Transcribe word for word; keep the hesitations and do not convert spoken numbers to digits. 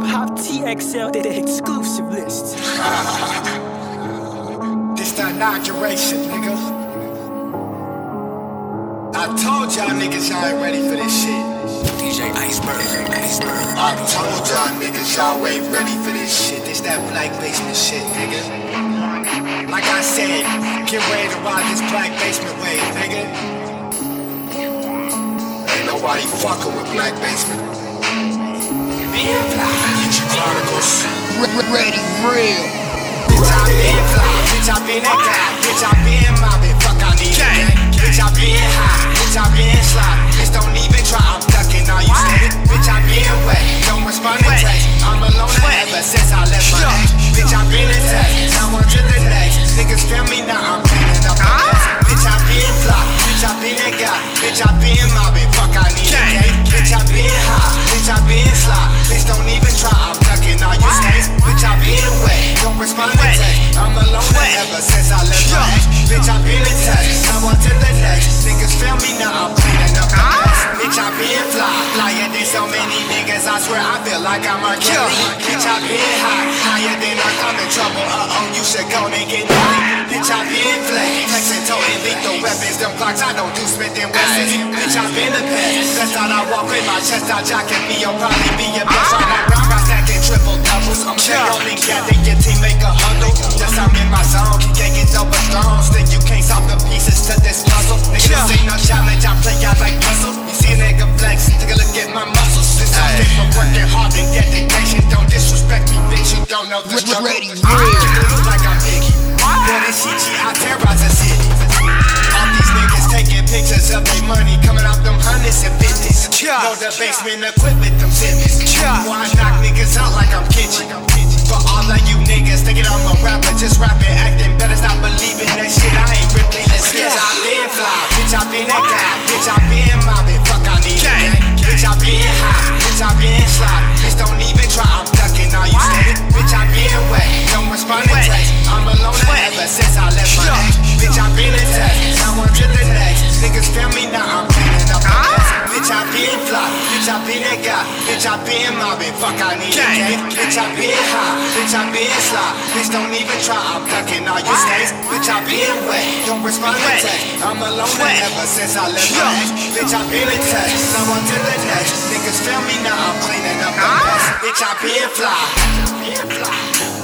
hop T X L, the exclusive list. This the inauguration, nigga. I told y'all niggas y'all ain't ready for this shit. D J Iceberg, Iceberg. I told y'all niggas y'all ain't ready for this shit. This that Black Basement shit, nigga. Like I said, get ready to ride this Black Basement wave, nigga. Ain't nobody fucking with Black Basement. Being fly, get your chronicles. Ready, real. Bitch, I been fly, bitch, I been that guy. Bitch, I been mobbing, fuck, I need it. Bitch, I been high, bitch, I been sly. Bitch, don't even try, I'm ducking all you say. Bitch, I been wet, don't respond to text. I'm alone ever since I left my ex. Bitch, I been in text, now on to the next. Niggas feel me now, I'm cleaning up the mess. Bitch, I been fly, bitch, I been that guy. Bitch, I been mobbing, fuck, I need it. Bitch, I been high, bitch, I been sly. Bitch, don't even try, I'm ducking all you say. Bitch, I been wet, don't respond to text. I'm alone ever since I left my ex. Bitch, I been in text, now on to the next. Niggas feel me now, I'm cleaning up the mess. Bitch, I been fly, flyer than so many niggas. I swear I feel like I'm a killer. Bitch, I been high, higher than Earth, I'm in trouble. Uh-oh, you should go and get money. Bitch, I been flame, flexing, toting lethal weapons. Them clocks I don't do Smith and Wesson. Bitch, I been the best. That's how I walk with my chest out, jocking me. You'll probably be your best. Right now, round, round, stacking triple doubles. I'm check rolling, gathering your team, make a huddle. Just I'm in my zone, you can't get over strong. Still, you can't solve the pieces to this puzzle. Niggas ain't no challenge, I play out like puzzles. You see a nigga flex, take a look at my muscles. This all came from working hard and dedication. Don't disrespect me, bitch, you don't know the struggle. Ready, I look like I'm Biggie. Born in C G, I terrorize the city. All these niggas taking pictures of their money, coming out them hundreds and fifties. Know the basement equipped with them zippies. Boy, I knock niggas out like I'm kitchen. For all of you niggas thinking I'm a rapper, just rapping, acting, better stop believing that shit. I ain't ripping this bitch. I been fly, bitch, I been that guy. Bitch, I been mobbing, fuck, I need it. Bitch, I been high, bitch, I been sly. Bitch, don't even try, I'm ducking all you say. Bitch, I been wet, don't respond to text. I'm alone ever since I left my ex. Bitch, I been in text, now on to the next. Niggas feel me now, I'm cleaning up the mess. Bitch, I been fly, bitch, I been that guy. Bitch, I been mobbing, fuck, I need it. Bitch, I been high, bitch, I been sly. Bitch, don't even try, I'm ducking all you stays. Bitch, I been wet, don't respond to text. I'm alone ever since I left my ex. Bitch, I been in text, now on to the next. Niggas feel me now, I'm cleaning up the mess. Bitch, I been fly.